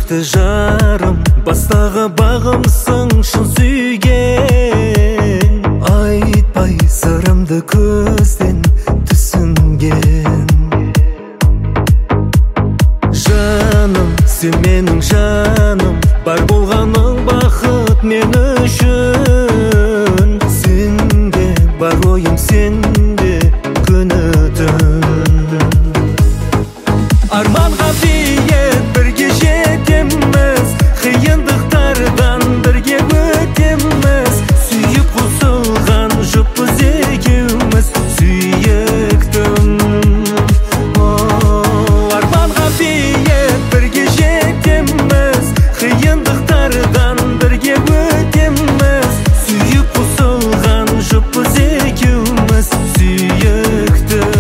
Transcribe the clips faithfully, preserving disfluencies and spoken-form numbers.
бақытты жарым, бастағы бағымсың шын сүйген. Айтпай сырымды көзден түсінген. Жаным, сен менің жаным, бар болғаның бақыт мен үшін. Сенде бар ойым, сенде күні түн. Арманға биет бірге жетеміз, қиындықтардан бірге өтеміз. Сүйіп қосылған жұппыз екеуміз, сүйіктім. Арманға биет бірге жетеміз, қиындықтардан бірге өтеміз. Сүйіп қосылған жұппыз екеуміз, сүйіктім.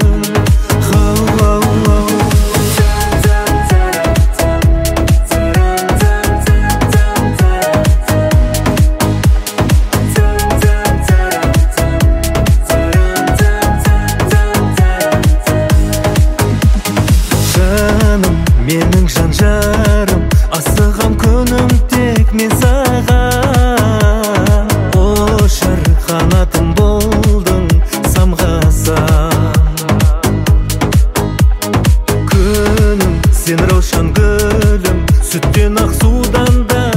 Менің жан жарым, асығам күнім тек мен саған. Ұшар қанатым болдың самғасам. Күнім, сен раушан гүлім, сүттен ақ судан да